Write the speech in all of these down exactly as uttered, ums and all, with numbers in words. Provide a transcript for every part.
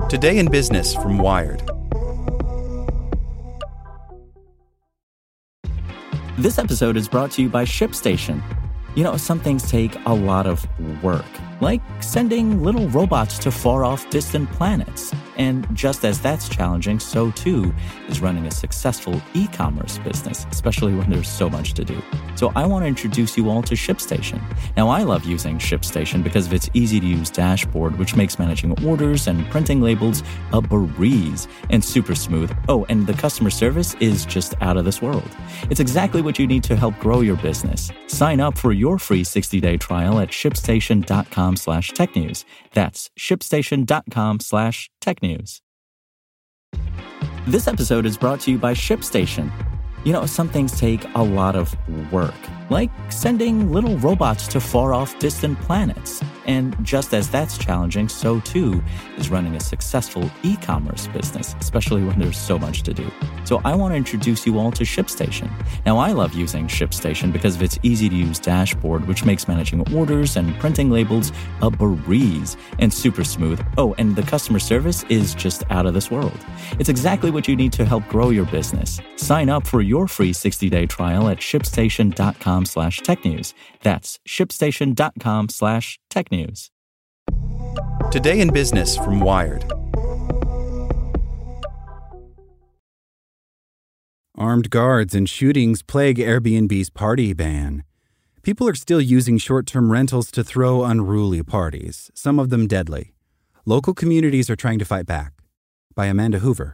Today in Business from Wired. This episode is brought to you by ShipStation. You know, some things take a lot of work, like sending little robots to far-off distant planets. And just as that's challenging, so too is running a successful e-commerce business, especially when there's so much to do. So I want to introduce you all to ShipStation. Now, I love using ShipStation because of its easy-to-use dashboard, which makes managing orders and printing labels a breeze and super smooth. Oh, and the customer service is just out of this world. It's exactly what you need to help grow your business. Sign up for your free sixty-day trial at shipstation.com slash tech news. That's shipstation.com slash tech news. This episode is brought to you by ShipStation. You know, some things take a lot of work, like sending little robots to far-off distant planets. And just as that's challenging, so too is running a successful e-commerce business, especially when there's so much to do. So I want to introduce you all to ShipStation. Now, I love using ShipStation because of its easy-to-use dashboard, which makes managing orders and printing labels a breeze and super smooth. Oh, and the customer service is just out of this world. It's exactly what you need to help grow your business. Sign up for your free sixty-day trial at shipstation.com slash tech news. That's shipstation.com slash tech news. Today in Business from Wired. Armed guards and shootings plague Airbnb's party ban. People are still using short-term rentals to throw unruly parties, some of them deadly. Local communities are trying to fight back. By Amanda Hoover.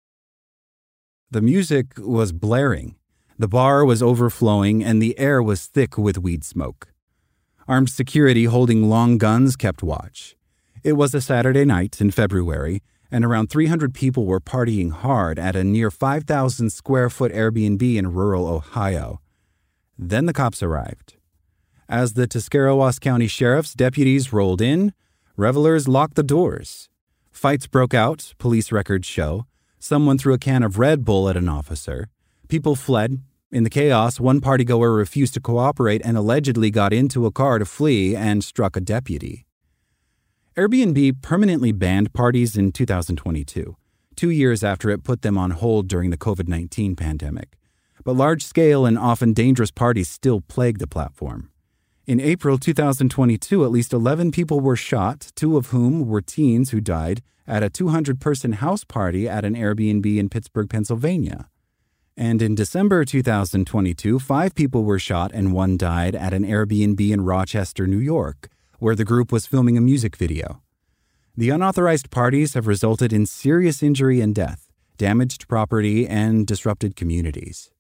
The music was blaring. The bar was overflowing, and the air was thick with weed smoke. Armed security holding long guns kept watch. It was a Saturday night in February, and around three hundred people were partying hard at a near five thousand square foot Airbnb in rural Ohio. Then the cops arrived. As the Tuscarawas County Sheriff's deputies rolled in, revelers locked the doors. Fights broke out, police records show. Someone threw a can of Red Bull at an officer. People fled. In the chaos, one partygoer refused to cooperate and allegedly got into a car to flee and struck a deputy. Airbnb permanently banned parties in two thousand twenty-two, two years after it put them on hold during the covid nineteen pandemic. But large-scale and often dangerous parties still plague the platform. In April two thousand twenty-two, at least eleven people were shot, two of whom were teens who died at a two hundred person house party at an Airbnb in Pittsburgh, Pennsylvania. And in December two thousand twenty-two, five people were shot and one died at an Airbnb in Rochester, New York, where the group was filming a music video. The unauthorized parties have resulted in serious injury and death, damaged property, and disrupted communities.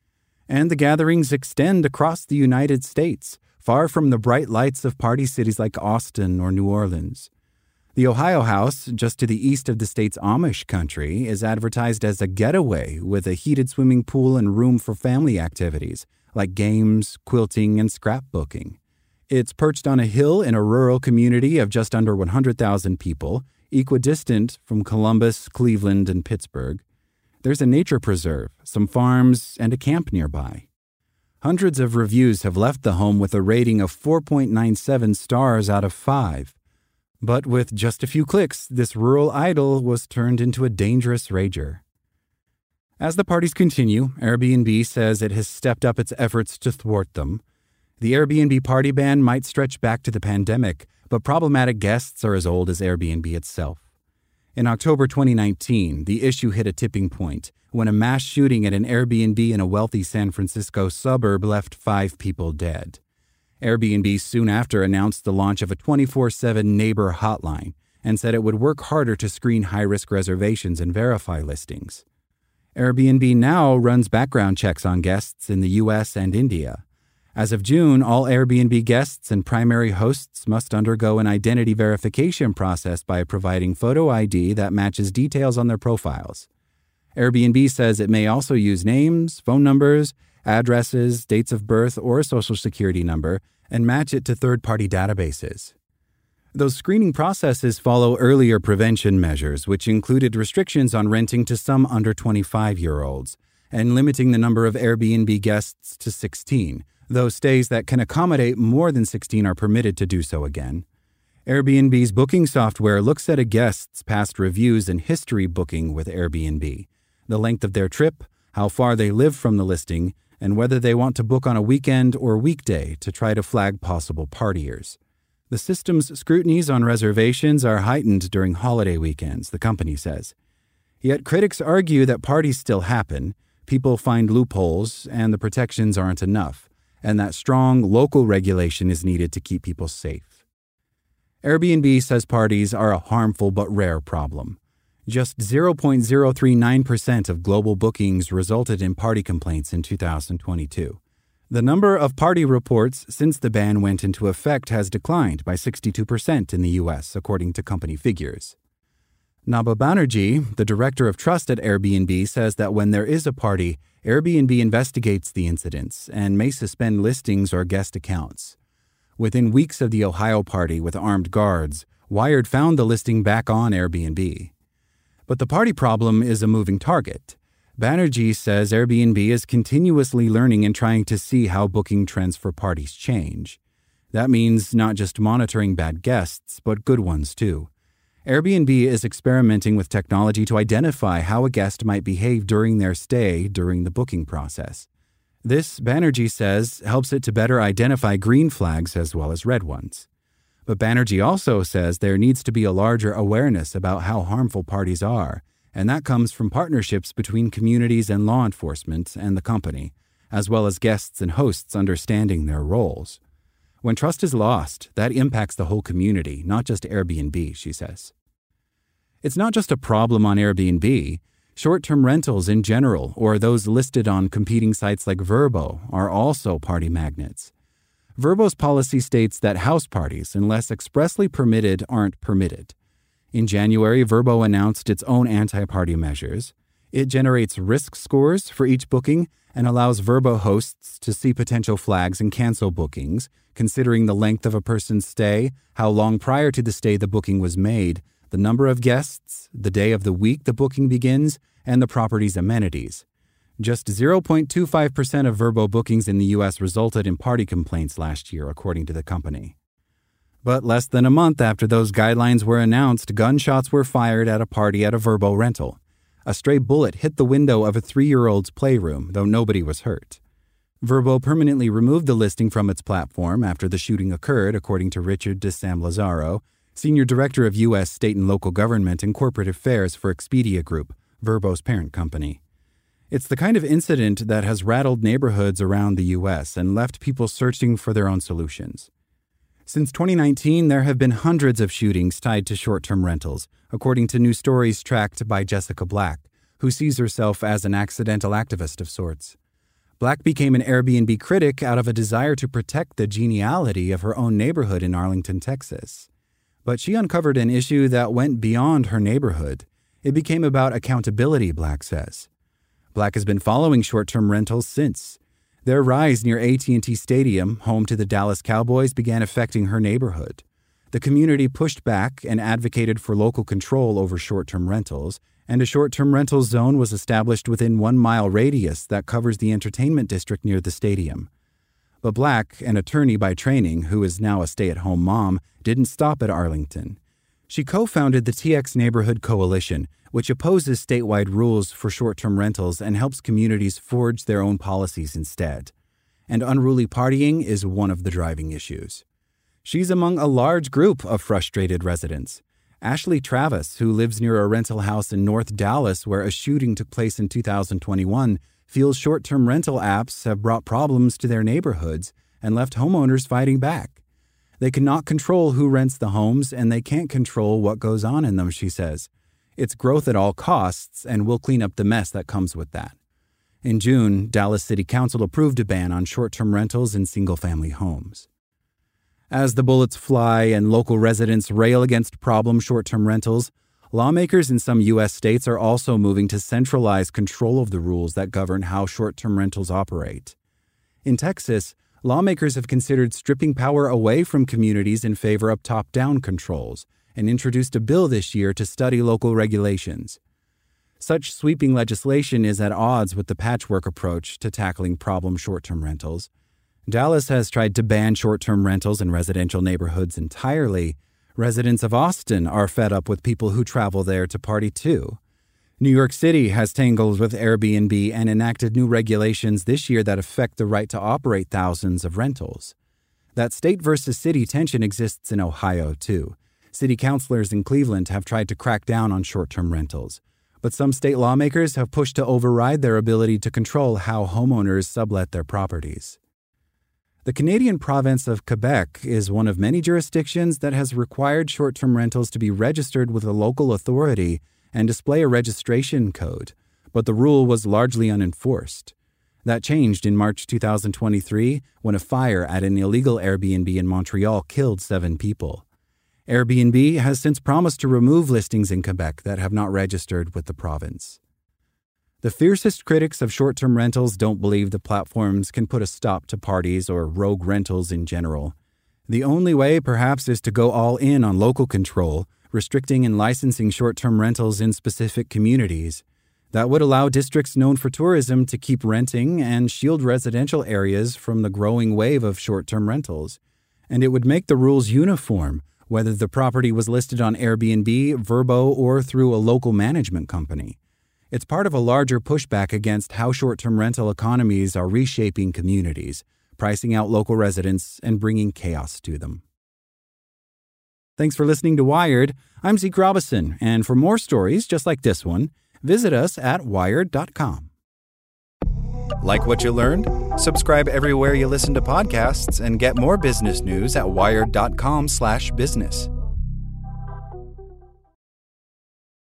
And the gatherings extend across the United States, far from the bright lights of party cities like Austin or New Orleans. The Ohio House, just to the east of the state's Amish country, is advertised as a getaway with a heated swimming pool and room for family activities, like games, quilting, and scrapbooking. It's perched on a hill in a rural community of just under one hundred thousand people, equidistant from Columbus, Cleveland, and Pittsburgh. There's a nature preserve, some farms, and a camp nearby. Hundreds of reviews have left the home with a rating of four point nine seven stars out of five. But with just a few clicks, this rural idol was turned into a dangerous rager. As the parties continue, Airbnb says it has stepped up its efforts to thwart them. The Airbnb party ban might stretch back to the pandemic, but problematic guests are as old as Airbnb itself. In October twenty nineteen, the issue hit a tipping point when a mass shooting at an Airbnb in a wealthy San Francisco suburb left five people dead. Airbnb soon after announced the launch of a twenty-four seven neighbor hotline and said it would work harder to screen high-risk reservations and verify listings. Airbnb now runs background checks on guests in the U S and India. As of June, all Airbnb guests and primary hosts must undergo an identity verification process by providing photo I D that matches details on their profiles. Airbnb says it may also use names, phone numbers, addresses, dates of birth, or a social security number, and match it to third-party databases. Those screening processes follow earlier prevention measures, which included restrictions on renting to some under twenty-five-year-olds and limiting the number of Airbnb guests to sixteen, though stays that can accommodate more than sixteen are permitted to do so again. Airbnb's booking software looks at a guest's past reviews and history booking with Airbnb, the length of their trip, how far they live from the listing, and whether they want to book on a weekend or weekday to try to flag possible partiers. The system's scrutinies on reservations are heightened during holiday weekends, the company says. Yet critics argue that parties still happen, people find loopholes, and the protections aren't enough, and that strong local regulation is needed to keep people safe. Airbnb says parties are a harmful but rare problem. Just zero point zero three nine percent of global bookings resulted in party complaints in two thousand twenty-two. The number of party reports since the ban went into effect has declined by sixty-two percent in the U S, according to company figures. Naba Banerjee, the director of trust at Airbnb, says that when there is a party, Airbnb investigates the incidents and may suspend listings or guest accounts. Within weeks of the Ohio party with armed guards, Wired found the listing back on Airbnb. But the party problem is a moving target. Banerjee says Airbnb is continuously learning and trying to see how booking trends for parties change. That means not just monitoring bad guests, but good ones too. Airbnb is experimenting with technology to identify how a guest might behave during their stay during the booking process. This, Banerjee says, helps it to better identify green flags as well as red ones. But Banerjee also says there needs to be a larger awareness about how harmful parties are, and that comes from partnerships between communities and law enforcement and the company, as well as guests and hosts understanding their roles. When trust is lost, that impacts the whole community, not just Airbnb, she says. It's not just a problem on Airbnb. Short-term rentals in general, or those listed on competing sites like Vrbo, are also party magnets. Vrbo's policy states that house parties, unless expressly permitted, aren't permitted. In January, Vrbo announced its own anti-party measures. It generates risk scores for each booking and allows Vrbo hosts to see potential flags and cancel bookings, considering the length of a person's stay, how long prior to the stay the booking was made, the number of guests, the day of the week the booking begins, and the property's amenities. Just zero point two five percent of Vrbo bookings in the U S resulted in party complaints last year, according to the company. But less than a month after those guidelines were announced, gunshots were fired at a party at a Vrbo rental. A stray bullet hit the window of a three-year-old's playroom, though nobody was hurt. Vrbo permanently removed the listing from its platform after the shooting occurred, according to Richard de Sam Lazaro, Senior Director of U S State and Local Government and Corporate Affairs for Expedia Group, Vrbo's parent company. It's the kind of incident that has rattled neighborhoods around the U S and left people searching for their own solutions. Since twenty nineteen, there have been hundreds of shootings tied to short-term rentals, according to new stories tracked by Jessica Black, who sees herself as an accidental activist of sorts. Black became an Airbnb critic out of a desire to protect the geniality of her own neighborhood in Arlington, Texas. But she uncovered an issue that went beyond her neighborhood. It became about accountability, Black says. Black has been following short-term rentals since. Their rise near A T and T Stadium, home to the Dallas Cowboys, began affecting her neighborhood. The community pushed back and advocated for local control over short-term rentals, and a short-term rental zone was established within one-mile radius that covers the entertainment district near the stadium. But Black, an attorney by training who is now a stay-at-home mom, didn't stop at Arlington. She co-founded the T X Neighborhood Coalition, which opposes statewide rules for short-term rentals and helps communities forge their own policies instead. And unruly partying is one of the driving issues. She's among a large group of frustrated residents. Ashley Travis, who lives near a rental house in North Dallas where a shooting took place in two thousand twenty-one, feels short-term rental apps have brought problems to their neighborhoods and left homeowners fighting back. They cannot control who rents the homes, and they can't control what goes on in them, she says. It's growth at all costs, and we'll clean up the mess that comes with that. In June, Dallas City Council approved a ban on short-term rentals in single-family homes. As the bullets fly and local residents rail against problem short-term rentals, lawmakers in some U S states are also moving to centralize control of the rules that govern how short-term rentals operate. In Texas, lawmakers have considered stripping power away from communities in favor of top-down controls and introduced a bill this year to study local regulations. Such sweeping legislation is at odds with the patchwork approach to tackling problem short-term rentals. Dallas has tried to ban short-term rentals in residential neighborhoods entirely. Residents of Austin are fed up with people who travel there to party too. New York City has tangled with Airbnb and enacted new regulations this year that affect the right to operate thousands of rentals. That state versus city tension exists in Ohio, too. City councilors in Cleveland have tried to crack down on short-term rentals, but some state lawmakers have pushed to override their ability to control how homeowners sublet their properties. The Canadian province of Quebec is one of many jurisdictions that has required short-term rentals to be registered with a local authority and display a registration code, but the rule was largely unenforced. That changed in March two thousand twenty-three when a fire at an illegal Airbnb in Montreal killed seven people. Airbnb has since promised to remove listings in Quebec that have not registered with the province. The fiercest critics of short-term rentals don't believe the platforms can put a stop to parties or rogue rentals in general. The only way, perhaps, is to go all in on local control, restricting and licensing short-term rentals in specific communities. That would allow districts known for tourism to keep renting and shield residential areas from the growing wave of short-term rentals. And it would make the rules uniform, whether the property was listed on Airbnb, Vrbo, or through a local management company. It's part of a larger pushback against how short-term rental economies are reshaping communities, pricing out local residents, and bringing chaos to them. Thanks for listening to Wired. I'm Zeke Robison, and for more stories just like this one, visit us at wired dot com. Like what you learned? Subscribe everywhere you listen to podcasts and get more business news at wired dot com slash business.